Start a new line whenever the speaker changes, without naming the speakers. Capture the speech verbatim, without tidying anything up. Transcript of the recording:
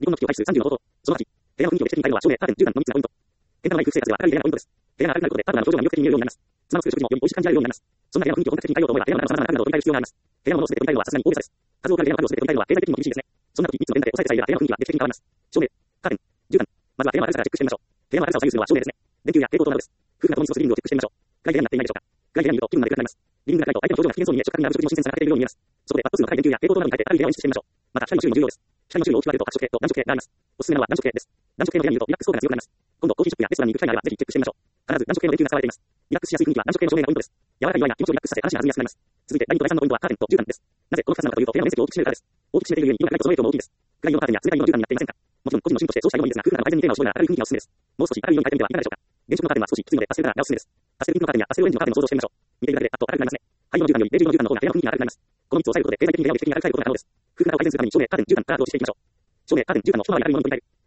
離婚の危機を回避するさんじゅうの方法。そのはち、部屋の雰囲気を劇的に変えるのは照明、カーテン、絨毯のみっつのポイント。健康なマイク生活では明るい部屋がポイントです。部屋が明るくなることでパートナーの表情が魅力的に見えるようになります。妻の作る食事もより美味しく感じられるようになります。そんな部屋の雰囲気を本格的に変えようと思えば部屋の中の様々な家具などを取り替える必要があります。部屋のものを全て取り替えるのはさすがに大げさです。数多くある部屋の家具を全て取り替えるのは経済的にも厳しいですね。そんな時、みっつの連打で抑えてさえいれば部屋の雰囲気は劇的に変わります。照明、カーテン、絨毯。まずは部屋の明るさからチェックしてみましょう。部屋の明るさを左右するのは照明ですね。電球や蛍光灯などです。夫婦が共に過ごすリビングをチェックしてみましょう。暗い部屋になっていないでしょうか。暗い部屋にいると気分が悪くなります。リビングが暗いと相手の表情が不機嫌そうに見え、触覚にある食事の新鮮さが欠けているように見えます。そこでパッと数の高い電球や蛍光灯などに変えて明るい部屋を演出してみましょう。また、光の種類も重要です。光の種類を大きく分けると白色系と暖色系があります。おすすめなのは暖色系です。暖色系の部屋にいるとリラックス効果が強くなります。今度、コーヒーショップやレストランに行く機会があればぜひチェックしてみましょう。必ず暖色系の電球が使われています。リラックスしやすい雰囲気は暖色系の照明がポイントです。柔らかい弱いが気持ちをリラックスさせ話が弾みやすくなります。続いて、第二と第三のポイントはカーテンと絨毯です。なぜこのふたつなのかというと、部屋の面積を大きく締めるからです。大きく締めている上に色が暗いとその影響も大きいです。暗い色のカーテンや冷たい色の絨毯になっていませんか。もちろん個人の趣味としてそうしたいのもいいですが、夫婦など改善にテーマを絞るなら明るい雰囲気がおすすめです。もう少し明るい色に変えてみてはいかがでしょうか。原色のカーテンは少しきついのでパステルカラーがおすすめです。パステルピンクのカーテンやパステルオレンジのカーテンを想像してみましょう。見ているだけでパッと明るくなりますね。灰色の絨毯よりベージュ色の絨毯の方が部屋の雰囲気が明るくなります。このみっつを抑えることで経済的に部屋を劇的に明るく変えることが可能です。夫婦仲を改善するために照明、カーテン、絨毯、カラーを指定していきましょう。照明、カーテン、絨毯の一回り明るいものに取り替える。